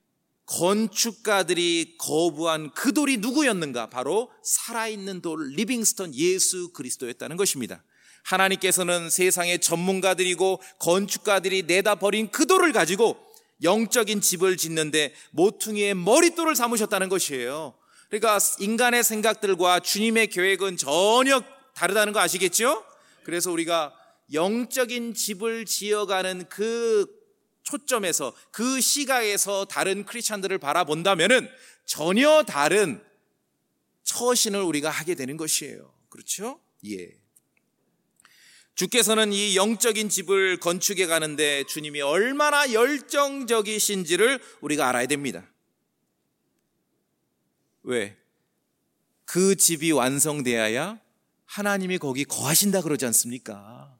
건축가들이 거부한 그 돌이 누구였는가? 바로 살아있는 돌 리빙스톤 예수 그리스도였다는 것입니다. 하나님께서는 세상의 전문가들이고 건축가들이 내다 버린 그 돌을 가지고 영적인 집을 짓는데 모퉁이의 머릿돌을 삼으셨다는 것이에요. 그러니까 인간의 생각들과 주님의 계획은 전혀 다르다는 거 아시겠죠? 그래서 우리가 영적인 집을 지어가는 그 초점에서, 그 시각에서 다른 크리스찬들을 바라본다면은 전혀 다른 처신을 우리가 하게 되는 것이에요. 그렇죠? 예. 주께서는 이 영적인 집을 건축해 가는데 주님이 얼마나 열정적이신지를 우리가 알아야 됩니다. 왜? 그 집이 완성되어야 하나님이 거기 거하신다 그러지 않습니까?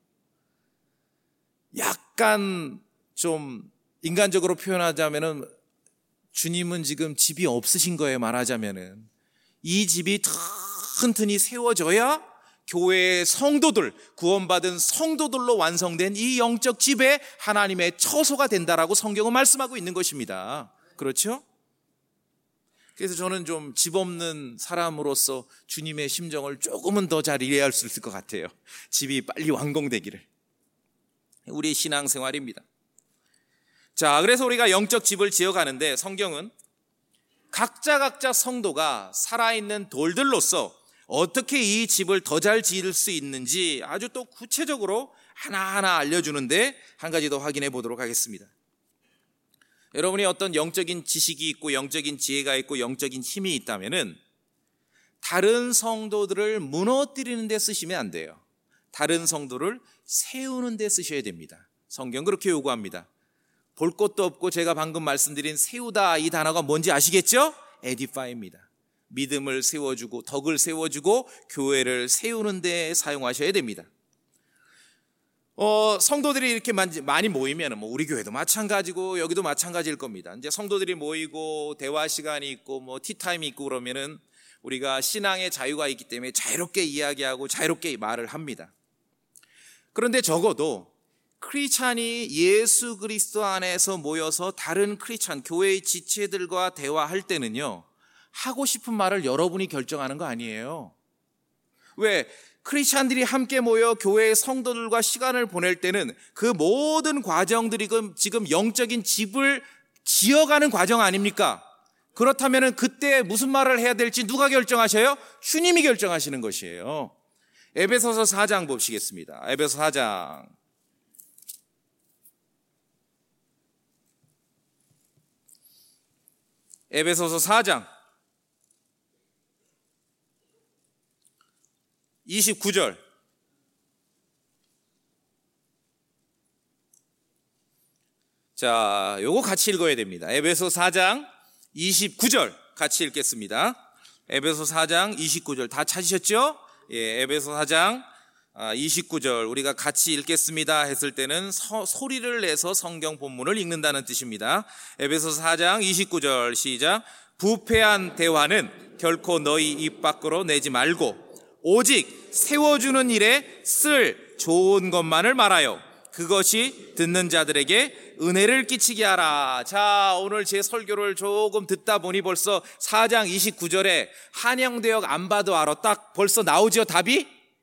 약간 좀 인간적으로 표현하자면은 주님은 지금 집이 없으신 거예요. 말하자면은 이 집이 튼튼히 세워져야 교회의 성도들, 구원받은 성도들로 완성된 이 영적 집에 하나님의 처소가 된다라고 성경은 말씀하고 있는 것입니다. 그렇죠? 그래서 저는 좀 집 없는 사람으로서 주님의 심정을 조금은 더 잘 이해할 수 있을 것 같아요. 집이 빨리 완공되기를. 우리의 신앙생활입니다. 자, 그래서 우리가 영적 집을 지어가는데 성경은 각자 성도가 살아있는 돌들로서 어떻게 이 집을 더 잘 지을 수 있는지 아주 또 구체적으로 하나하나 알려주는데 한 가지 더 확인해 보도록 하겠습니다. 여러분이 어떤 영적인 지식이 있고 영적인 지혜가 있고 영적인 힘이 있다면은 다른 성도들을 무너뜨리는 데 쓰시면 안 돼요. 다른 성도를 세우는 데 쓰셔야 됩니다. 성경 그렇게 요구합니다. 볼 것도 없고 제가 방금 말씀드린 세우다 이 단어가 뭔지 아시겠죠? edify입니다. 믿음을 세워주고 덕을 세워주고 교회를 세우는 데 사용하셔야 됩니다. 성도들이 이렇게 많이 모이면 우리 교회도 마찬가지고 여기도 마찬가지일 겁니다. 이제 성도들이 모이고 대화 시간이 있고 티타임이 있고 그러면은 우리가 신앙의 자유가 있기 때문에 자유롭게 이야기하고 자유롭게 말을 합니다. 그런데 적어도 크리스찬이 예수 그리스도 안에서 모여서 다른 크리스찬 교회의 지체들과 대화할 때는요, 하고 싶은 말을 여러분이 결정하는 거 아니에요. 왜? 크리스찬들이 함께 모여 교회의 성도들과 시간을 보낼 때는 그 모든 과정들이 지금 영적인 집을 지어가는 과정 아닙니까? 그렇다면 그때 무슨 말을 해야 될지 누가 결정하셔요? 주님이 결정하시는 것이에요. 에베소서 4장 보시겠습니다. 에베소 4장. 에베소서 4장 29절. 자, 요거 같이 읽어야 됩니다. 에베소 4장 29절 같이 읽겠습니다. 에베소 4장 29절 다 찾으셨죠? 예, 에베소 4장 29절 우리가 같이 읽겠습니다 했을 때는 소리를 내서 성경 본문을 읽는다는 뜻입니다. 에베소 4장 29절 시작. 부패한 대화는 결코 너희 입 밖으로 내지 말고 오직 세워주는 일에 쓸 좋은 것만을 말하여 그것이 듣는 자들에게 은혜를 끼치게 하라. 자, 오늘 제 설교를 조금 듣다 보니 벌써 4장 29절에 한영대역 안 봐도 알아. 딱 벌써 나오죠, 답이?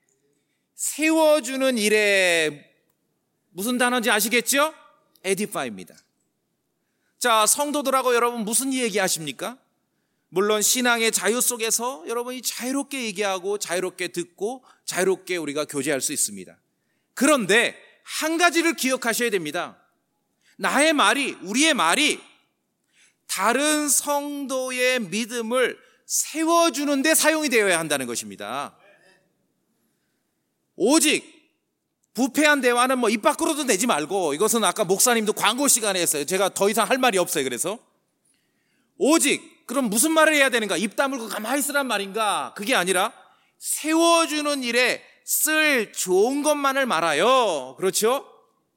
세워주는 일에 무슨 단어인지 아시겠죠? edify입니다. 자, 성도들하고 여러분 무슨 얘기 하십니까? 물론 신앙의 자유 속에서 여러분이 자유롭게 얘기하고 자유롭게 듣고 자유롭게 우리가 교제할 수 있습니다. 그런데 한 가지를 기억하셔야 됩니다. 나의 말이, 우리의 말이 다른 성도의 믿음을 세워주는 데 사용이 되어야 한다는 것입니다. 오직 부패한 대화는 입 밖으로도 내지 말고, 이것은 아까 목사님도 광고 시간에 했어요. 제가 더 이상 할 말이 없어요. 그래서 오직, 그럼 무슨 말을 해야 되는가? 입 다물고 가만히 있으란 말인가? 그게 아니라 세워주는 일에 쓸 좋은 것만을 말아요. 그렇죠?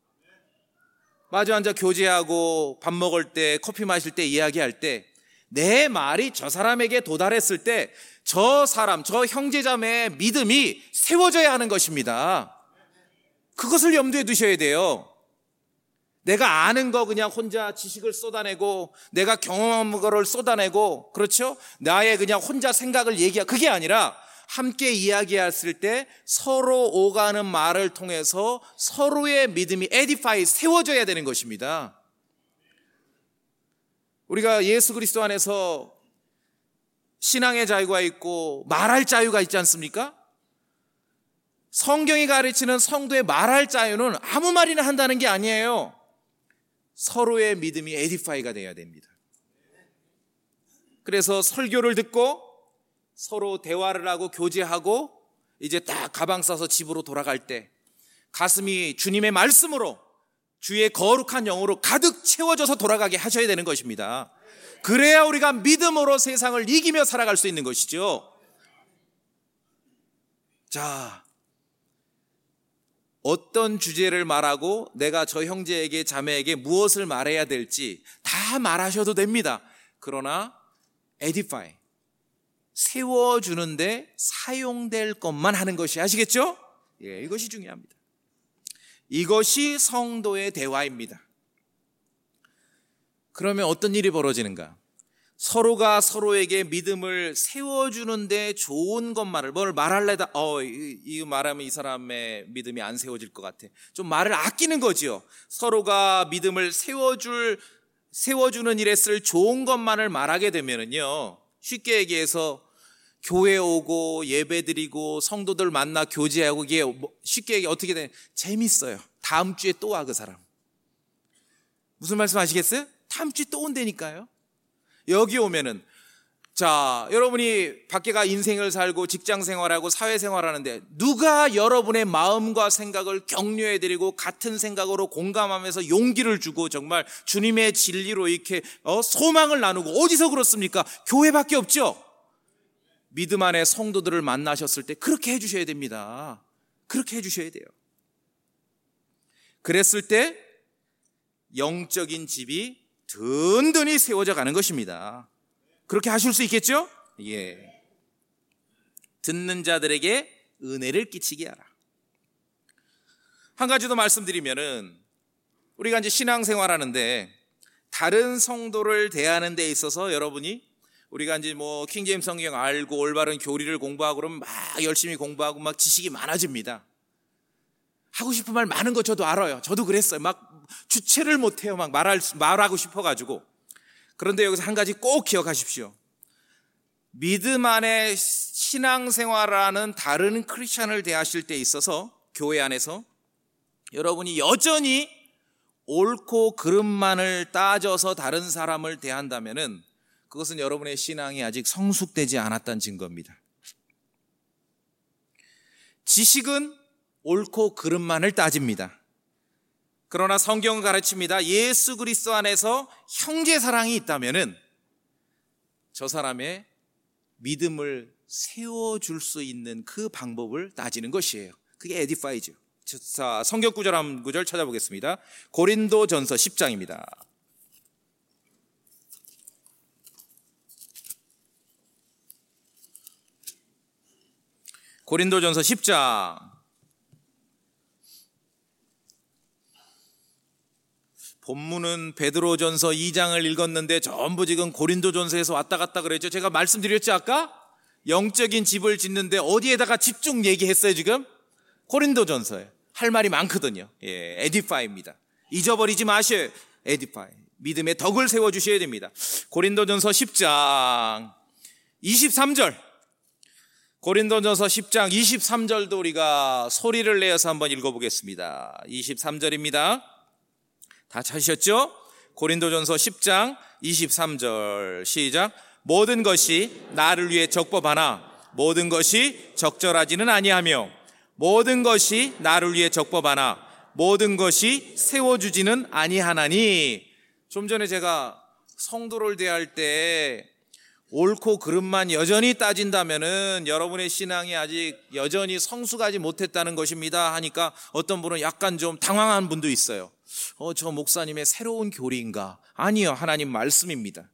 마주 앉아 교제하고 밥 먹을 때, 커피 마실 때, 이야기할 때 내 말이 저 사람에게 도달했을 때 저 사람, 저 형제자매의 믿음이 세워져야 하는 것입니다. 그것을 염두에 두셔야 돼요. 내가 아는 거 그냥 혼자 지식을 쏟아내고 내가 경험한 거를 쏟아내고, 그렇죠? 나의 그냥 혼자 생각을 얘기하고, 그게 아니라 함께 이야기했을 때 서로 오가는 말을 통해서 서로의 믿음이 edify, 세워져야 되는 것입니다. 우리가 예수 그리스도 안에서 신앙의 자유가 있고 말할 자유가 있지 않습니까? 성경이 가르치는 성도의 말할 자유는 아무 말이나 한다는 게 아니에요. 서로의 믿음이 에디파이가 돼야 됩니다. 그래서 설교를 듣고 서로 대화를 하고 교제하고 이제 딱 가방 싸서 집으로 돌아갈 때 가슴이 주님의 말씀으로, 주의 거룩한 영으로 가득 채워져서 돌아가게 하셔야 되는 것입니다. 그래야 우리가 믿음으로 세상을 이기며 살아갈 수 있는 것이죠. 자, 어떤 주제를 말하고 내가 저 형제에게 자매에게 무엇을 말해야 될지 다 말하셔도 됩니다. 그러나 edify, 세워주는데 사용될 것만 하는 것이, 아시겠죠? 예, 이것이 중요합니다. 이것이 성도의 대화입니다. 그러면 어떤 일이 벌어지는가? 서로가 서로에게 믿음을 세워주는데 좋은 것만을, 뭘 말할래다, 이거 말하면 이 사람의 믿음이 안 세워질 것 같아. 좀 말을 아끼는 거지요. 서로가 믿음을 세워주는 일에 쓸 좋은 것만을 말하게 되면은요, 쉽게 얘기해서 교회 오고 예배 드리고 성도들 만나 교제하고, 이게 쉽게 얘기해 어떻게 돼? 재밌어요. 다음 주에 또 와, 그 사람. 무슨 말씀 아시겠어요? 다음 주에 또 온다니까요. 여기 오면은, 자, 여러분이 밖에가 인생을 살고 직장 생활하고 사회 생활하는데 누가 여러분의 마음과 생각을 격려해드리고 같은 생각으로 공감하면서 용기를 주고 정말 주님의 진리로 이렇게 소망을 나누고, 어디서 그렇습니까? 교회밖에 없죠. 믿음 안에 성도들을 만나셨을 때 그렇게 해주셔야 됩니다. 그렇게 해주셔야 돼요. 그랬을 때 영적인 집이 든든히 세워져 가는 것입니다. 그렇게 하실 수 있겠죠? 예. 듣는 자들에게 은혜를 끼치게 하라. 한 가지 더 말씀드리면은, 우리가 이제 신앙생활 하는데 다른 성도를 대하는 데 있어서 여러분이, 우리가 이제 킹제임스 성경 알고 올바른 교리를 공부하고 그러면 막 열심히 공부하고 막 지식이 많아집니다. 하고 싶은 말 많은 거 저도 알아요. 저도 그랬어요. 막 주체를 못해요. 막 말하고 싶어가지고. 그런데 여기서 한 가지 꼭 기억하십시오. 믿음 안에 신앙생활하는 다른 크리스찬을 대하실 때 있어서 교회 안에서 여러분이 여전히 옳고 그름만을 따져서 다른 사람을 대한다면은 그것은 여러분의 신앙이 아직 성숙되지 않았다는 증거입니다. 지식은 옳고 그름만을 따집니다. 그러나 성경은 가르칩니다. 예수 그리스도 안에서 형제 사랑이 있다면은 저 사람의 믿음을 세워줄 수 있는 그 방법을 따지는 것이에요. 그게 에디파이죠. 자, 성경 구절 한 구절 찾아보겠습니다. 고린도전서 10장입니다. 고린도전서 10장. 본문은 베드로전서 2장을 읽었는데 전부 지금 고린도전서에서 왔다 갔다 그랬죠. 제가 말씀드렸죠, 아까? 영적인 집을 짓는데 어디에다가 집중 얘기했어요, 지금? 고린도전서에. 할 말이 많거든요. 예, 에디파이입니다. 잊어버리지 마셔요. 에디파이. 믿음의 덕을 세워주셔야 됩니다. 고린도전서 10장 23절. 고린도전서 10장 23절도 우리가 소리를 내어서 한번 읽어보겠습니다. 23절입니다. 다 찾으셨죠? 고린도전서 10장 23절 시작. 모든 것이 나를 위해 적법하나 모든 것이 적절하지는 아니하며 모든 것이 나를 위해 적법하나 모든 것이 세워주지는 아니하나니. 좀 전에 제가 성도를 대할 때 옳고 그름만 여전히 따진다면은 여러분의 신앙이 아직 여전히 성숙하지 못했다는 것입니다 하니까 어떤 분은 약간 좀 당황한 분도 있어요. 저 목사님의 새로운 교리인가? 아니요, 하나님 말씀입니다.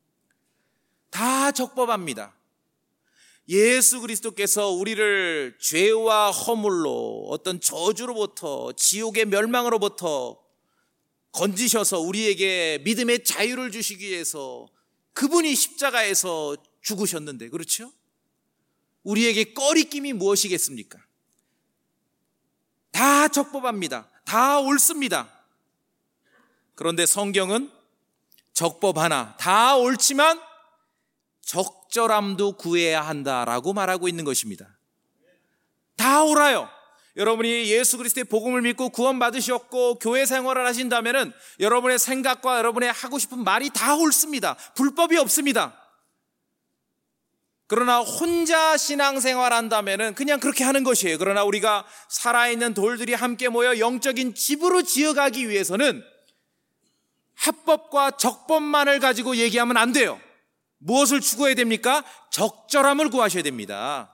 다 적법합니다. 예수 그리스도께서 우리를 죄와 허물로 어떤 저주로부터 지옥의 멸망으로부터 건지셔서 우리에게 믿음의 자유를 주시기 위해서 그분이 십자가에서 죽으셨는데, 그렇죠? 우리에게 꺼리낌이 무엇이겠습니까? 다 적법합니다. 다 옳습니다. 그런데 성경은 적법하나 다 옳지만 적절함도 구해야 한다라고 말하고 있는 것입니다. 다 옳아요. 여러분이 예수 그리스도의 복음을 믿고 구원 받으셨고 교회 생활을 하신다면은 여러분의 생각과 여러분의 하고 싶은 말이 다 옳습니다. 불법이 없습니다. 그러나 혼자 신앙생활 한다면은 그냥 그렇게 하는 것이에요. 그러나 우리가 살아있는 돌들이 함께 모여 영적인 집으로 지어가기 위해서는 합법과 적법만을 가지고 얘기하면 안 돼요. 무엇을 추구해야 됩니까? 적절함을 구하셔야 됩니다.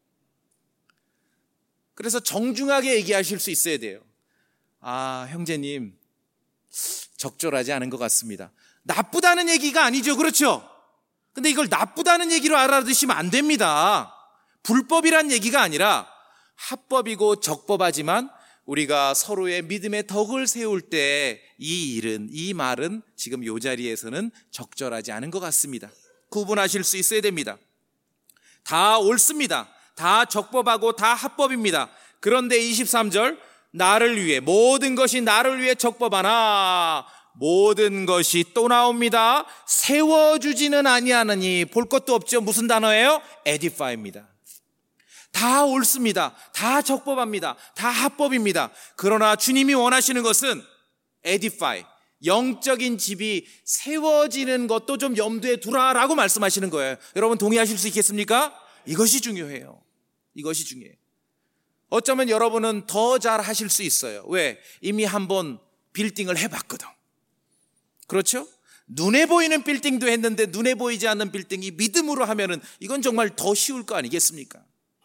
그래서 정중하게 얘기하실 수 있어야 돼요. 형제님, 적절하지 않은 것 같습니다. 나쁘다는 얘기가 아니죠. 그렇죠? 근데 이걸 나쁘다는 얘기로 알아두시면 안 됩니다. 불법이란 얘기가 아니라 합법이고 적법하지만 우리가 서로의 믿음의 덕을 세울 때 이 말은 지금 이 자리에서는 적절하지 않은 것 같습니다. 구분하실 수 있어야 됩니다. 다 옳습니다. 다 적법하고 다 합법입니다. 그런데 23절, 나를 위해, 모든 것이 나를 위해 적법하나 모든 것이 또 나옵니다. 세워주지는 아니하느니. 볼 것도 없죠. 무슨 단어예요? edify입니다. 다 옳습니다. 다 적법합니다. 다 합법입니다. 그러나 주님이 원하시는 것은 edify, 영적인 집이 세워지는 것도 좀 염두에 두라라고 말씀하시는 거예요. 여러분 동의하실 수 있겠습니까? 이것이 중요해요. 이것이 중요해요. 어쩌면 여러분은 더 잘 하실 수 있어요. 왜? 이미 한번 빌딩을 해봤거든. 그렇죠? 눈에 보이는 빌딩도 했는데 눈에 보이지 않는 빌딩이 믿음으로 하면은 이건 정말 더 쉬울 거 아니겠습니까?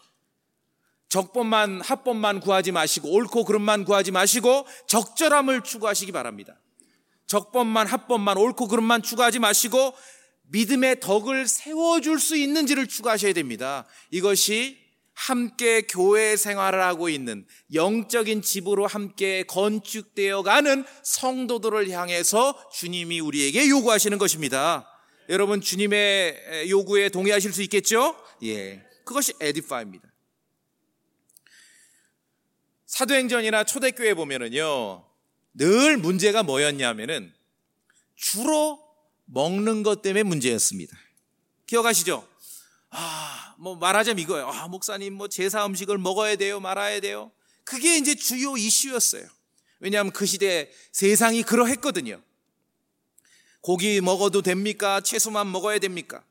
적법만 합법만 구하지 마시고 옳고 그름만 구하지 마시고 적절함을 추구하시기 바랍니다. 적법만 합법만 옳고 그름만 추구하지 마시고 믿음의 덕을 세워줄 수 있는지를 추구하셔야 됩니다. 이것이 함께 교회 생활을 하고 있는 영적인 집으로 함께 건축되어 가는 성도들을 향해서 주님이 우리에게 요구하시는 것입니다. 여러분 주님의 요구에 동의하실 수 있겠죠? 예, 그것이 edify입니다. 사도행전이나 초대교회 보면은요, 늘 문제가 뭐였냐면은 주로 먹는 것 때문에 문제였습니다. 기억하시죠? 뭐 말하자면 이거예요. 목사님 뭐 제사 음식을 먹어야 돼요, 말아야 돼요. 그게 이제 주요 이슈였어요. 왜냐하면 그 시대 세상이 그러했거든요. 고기 먹어도 됩니까? 채소만 먹어야 됩니까?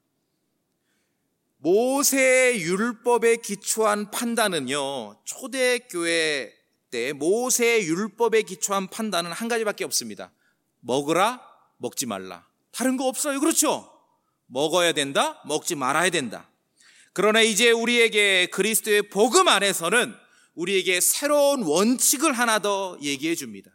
모세의 율법에 기초한 판단은요, 초대교회 때 모세의 율법에 기초한 판단은 한 가지밖에 없습니다. 먹으라, 먹지 말라. 다른 거 없어요. 그렇죠? 먹어야 된다, 먹지 말아야 된다. 그러나 이제 우리에게 그리스도의 복음 안에서는 우리에게 새로운 원칙을 하나 더 얘기해 줍니다.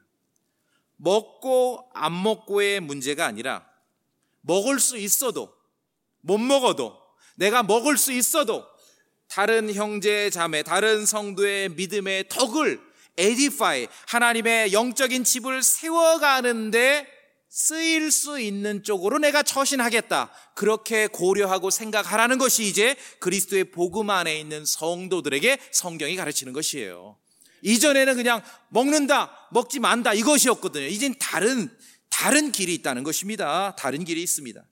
먹고 안 먹고의 문제가 아니라 먹을 수 있어도 못 먹어도 내가 먹을 수 있어도 다른 형제 자매, 다른 성도의 믿음의 덕을 edify, 하나님의 영적인 집을 세워가는데 쓰일 수 있는 쪽으로 내가 처신하겠다. 그렇게 고려하고 생각하라는 것이 이제 그리스도의 복음 안에 있는 성도들에게 성경이 가르치는 것이에요. 이전에는 그냥 먹는다, 먹지 만다 이것이었거든요. 이젠 다른 길이 있다는 것입니다. 다른 길이 있습니다.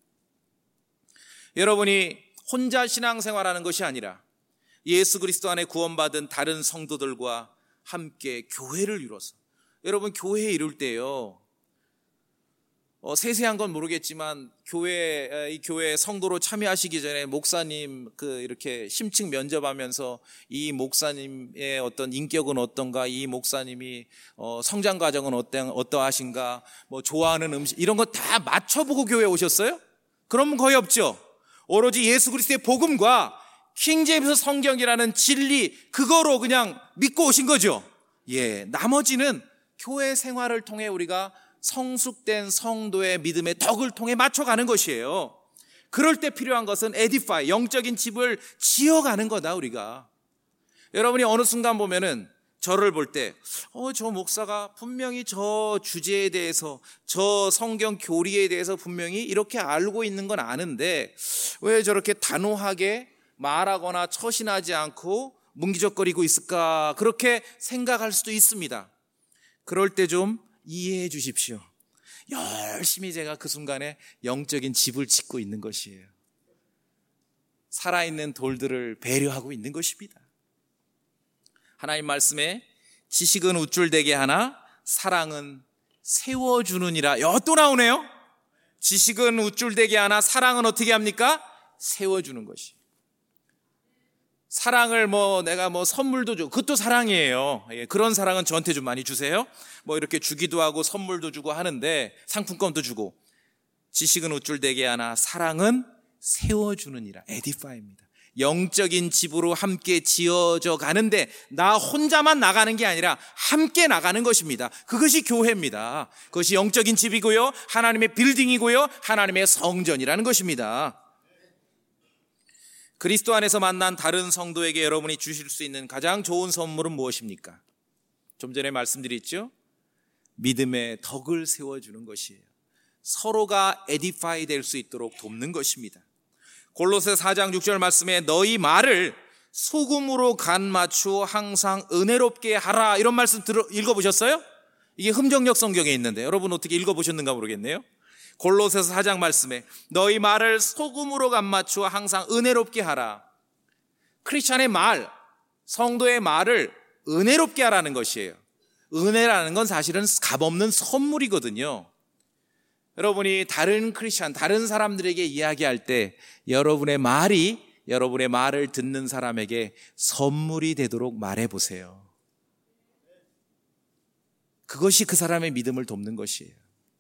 여러분이 혼자 신앙생활하는 것이 아니라 예수 그리스도 안에 구원받은 다른 성도들과 함께 교회를 이뤄서, 여러분 교회 이룰 때요, 세세한 건 모르겠지만 이 교회 성도로 참여하시기 전에 목사님 이렇게 심층 면접하면서 이 목사님의 어떤 인격은 어떤가, 이 목사님이 성장 과정은 어떠하신가, 뭐 좋아하는 음식 이런 거 다 맞춰보고 교회에 오셨어요? 그러면 거의 없죠. 오로지 예수 그리스도의 복음과 킹제임스 성경이라는 진리 그거로 그냥 믿고 오신 거죠. 예, 나머지는 교회 생활을 통해 우리가 성숙된 성도의 믿음의 덕을 통해 맞춰가는 것이에요. 그럴 때 필요한 것은 edify, 영적인 집을 지어가는 거다 우리가. 여러분이 어느 순간 보면은 저를 볼 때 저 목사가 분명히 저 주제에 대해서, 저 성경 교리에 대해서 분명히 이렇게 알고 있는 건 아는데 왜 저렇게 단호하게 말하거나 처신하지 않고 뭉기적거리고 있을까, 그렇게 생각할 수도 있습니다. 그럴 때 좀 이해해 주십시오. 열심히 제가 그 순간에 영적인 집을 짓고 있는 것이에요. 살아있는 돌들을 배려하고 있는 것입니다. 하나님 말씀에 지식은 우쭐대게 하나 사랑은 세워주느니라. 또 나오네요. 지식은 우쭐대게 하나 사랑은 어떻게 합니까? 세워주는 것이. 사랑을 내가 선물도 주고, 그것도 사랑이에요. 예, 그런 사랑은 저한테 좀 많이 주세요. 이렇게 주기도 하고 선물도 주고 하는데, 상품권도 주고. 지식은 우쭐대게 하나 사랑은 세워주느니라. edify입니다. 영적인 집으로 함께 지어져 가는데 나 혼자만 나가는 게 아니라 함께 나가는 것입니다. 그것이 교회입니다. 그것이 영적인 집이고요, 하나님의 빌딩이고요, 하나님의 성전이라는 것입니다. 그리스도 안에서 만난 다른 성도에게 여러분이 주실 수 있는 가장 좋은 선물은 무엇입니까? 좀 전에 말씀드렸죠? 믿음의 덕을 세워주는 것이에요. 서로가 에디파이 될 수 있도록 돕는 것입니다. 골로새 4장 6절 말씀에 너희 말을 소금으로 간 맞추어 항상 은혜롭게 하라, 이런 말씀 읽어보셨어요? 이게 흠정역 성경에 있는데 여러분 어떻게 읽어보셨는가 모르겠네요. 골로새서 4장 말씀에 너희 말을 소금으로 간 맞추어 항상 은혜롭게 하라. 크리스찬의 말, 성도의 말을 은혜롭게 하라는 것이에요. 은혜라는 건 사실은 값없는 선물이거든요. 여러분이 다른 크리스찬, 다른 사람들에게 이야기할 때 여러분의 말을 듣는 사람에게 선물이 되도록 말해보세요. 그것이 그 사람의 믿음을 돕는 것이에요.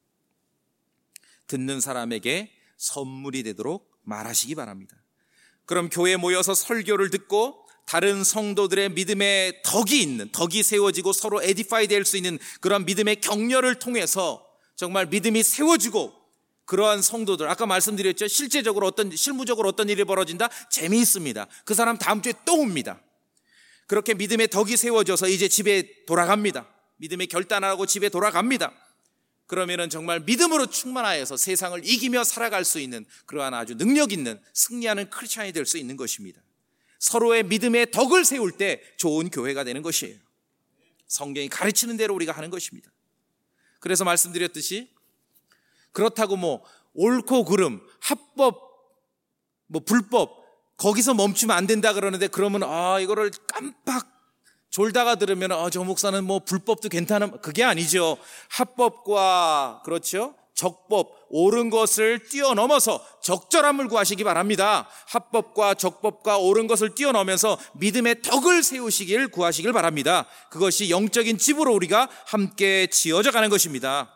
듣는 사람에게 선물이 되도록 말하시기 바랍니다. 그럼 교회에 모여서 설교를 듣고 다른 성도들의 믿음의 덕이 세워지고 서로 에디파이 될 수 있는 그런 믿음의 격려를 통해서 정말 믿음이 세워지고, 그러한 성도들, 아까 말씀드렸죠? 실무적으로 어떤 일이 벌어진다? 재미있습니다. 그 사람 다음 주에 또 옵니다. 그렇게 믿음의 덕이 세워져서 이제 집에 돌아갑니다. 믿음의 결단하고 집에 돌아갑니다. 그러면은 정말 믿음으로 충만하여서 세상을 이기며 살아갈 수 있는 그러한 아주 능력 있는 승리하는 크리스찬이 될 수 있는 것입니다. 서로의 믿음의 덕을 세울 때 좋은 교회가 되는 것이에요. 성경이 가르치는 대로 우리가 하는 것입니다. 그래서 말씀드렸듯이 그렇다고 옳고 그름, 합법, 불법 거기서 멈추면 안 된다 그러는데, 그러면 이거를 깜빡 졸다가 들으면 저 목사는 불법도 괜찮은, 그게 아니죠. 합법과 그렇죠, 적법, 옳은 것을 뛰어넘어서 적절함을 구하시기 바랍니다. 합법과 적법과 옳은 것을 뛰어넘으면서 믿음의 덕을 세우시길 구하시길 바랍니다. 그것이 영적인 집으로 우리가 함께 지어져 가는 것입니다.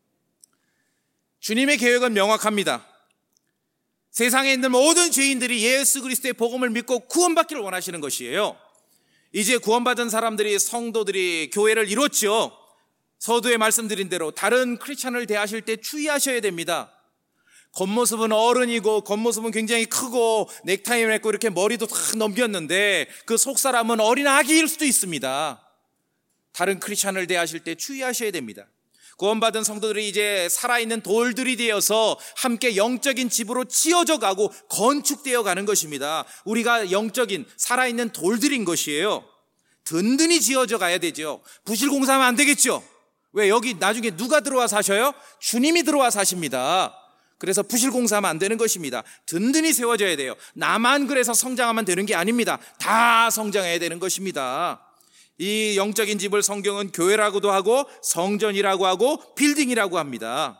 주님의 계획은 명확합니다. 세상에 있는 모든 죄인들이 예수 그리스도의 복음을 믿고 구원받기를 원하시는 것이에요. 이제 구원받은 사람들이, 성도들이 교회를 이뤘죠. 서두에 말씀드린 대로 다른 크리스찬을 대하실 때 주의하셔야 됩니다. 겉모습은 어른이고 겉모습은 굉장히 크고 넥타이를 했고 이렇게 머리도 다 넘겼는데 그 속사람은 어린 아기일 수도 있습니다. 다른 크리스찬을 대하실 때 주의하셔야 됩니다. 구원받은 성도들이 이제 살아있는 돌들이 되어서 함께 영적인 집으로 지어져 가고 건축되어 가는 것입니다. 우리가 영적인 살아있는 돌들인 것이에요. 든든히 지어져 가야 되죠. 부실공사하면 안 되겠죠. 왜? 여기 나중에 누가 들어와 사셔요? 주님이 들어와 사십니다. 그래서 부실공사하면 안 되는 것입니다. 든든히 세워져야 돼요. 나만 그래서 성장하면 되는 게 아닙니다. 다 성장해야 되는 것입니다. 이 영적인 집을 성경은 교회라고도 하고 성전이라고 하고 빌딩이라고 합니다.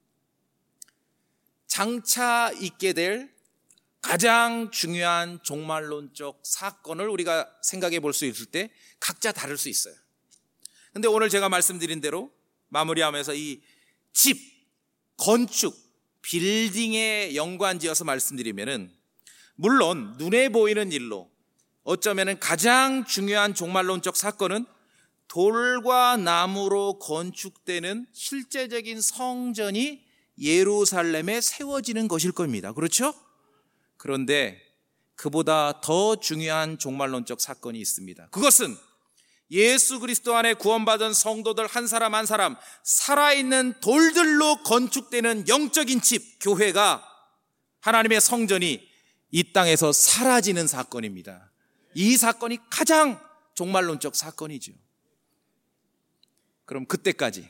장차 있게 될 가장 중요한 종말론적 사건을 우리가 생각해 볼 수 있을 때 각자 다를 수 있어요. 근데 오늘 제가 말씀드린 대로 마무리하면서 이 집, 건축, 빌딩에 연관지어서 말씀드리면은, 물론 눈에 보이는 일로 어쩌면은 가장 중요한 종말론적 사건은 돌과 나무로 건축되는 실제적인 성전이 예루살렘에 세워지는 것일 겁니다. 그렇죠? 그런데 그보다 더 중요한 종말론적 사건이 있습니다. 그것은 예수 그리스도 안에 구원받은 성도들 한 사람 한 사람, 살아있는 돌들로 건축되는 영적인 집, 교회가, 하나님의 성전이 이 땅에서 사라지는 사건입니다. 이 사건이 가장 종말론적 사건이죠. 그럼 그때까지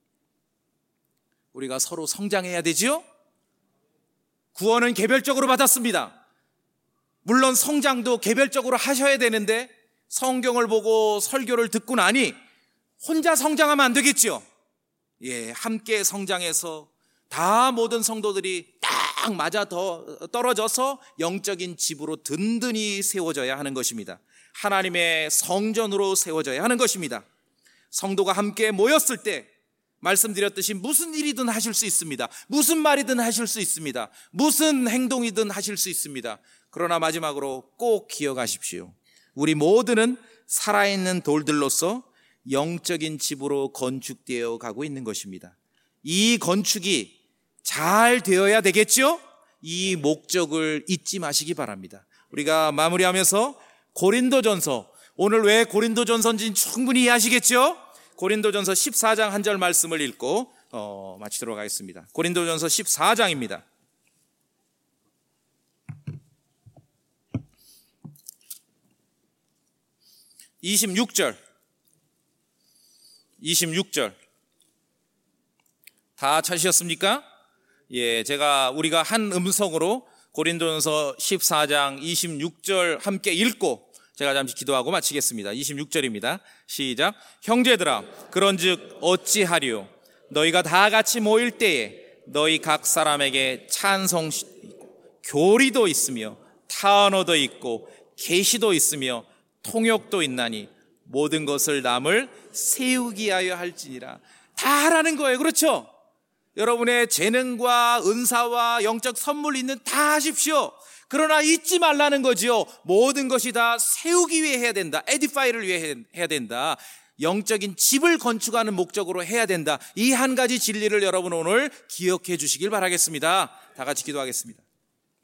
우리가 서로 성장해야 되지요? 구원은 개별적으로 받았습니다. 물론 성장도 개별적으로 하셔야 되는데 성경을 보고 설교를 듣고 나니 혼자 성장하면 안 되겠죠. 함께 성장해서 다 모든 성도들이 딱 맞아 떨어져서 영적인 집으로 든든히 세워져야 하는 것입니다. 하나님의 성전으로 세워져야 하는 것입니다. 성도가 함께 모였을 때 말씀드렸듯이 무슨 일이든 하실 수 있습니다. 무슨 말이든 하실 수 있습니다. 무슨 행동이든 하실 수 있습니다. 그러나 마지막으로 꼭 기억하십시오. 우리 모두는 살아있는 돌들로서 영적인 집으로 건축되어 가고 있는 것입니다. 이 건축이 잘 되어야 되겠죠? 이 목적을 잊지 마시기 바랍니다. 우리가 마무리하면서 고린도전서 오늘 왜 고린도전서인지 충분히 이해하시겠죠? 고린도전서 14장 한 절 말씀을 읽고 마치도록 하겠습니다. 고린도전서 14장입니다. 26절 다 찾으셨습니까? 예, 우리가 한 음성으로 고린도전서 14장 26절 함께 읽고 제가 잠시 기도하고 마치겠습니다. 26절입니다. 시작. 형제들아, 그런즉 어찌하리요? 너희가 다 같이 모일 때에 너희 각 사람에게 찬송 교리도 있으며 타언어도 있고 계시도 있으며 통역도 있나니 모든 것을 남을 세우기 하여 할지니라. 다 하라는 거예요. 그렇죠? 여러분의 재능과 은사와 영적 선물 있는 다 하십시오. 그러나 잊지 말라는 거지요. 모든 것이 다 세우기 위해 해야 된다. 에디파이를 위해 해야 된다. 영적인 집을 건축하는 목적으로 해야 된다. 이 한 가지 진리를 여러분 오늘 기억해 주시길 바라겠습니다. 다 같이 기도하겠습니다.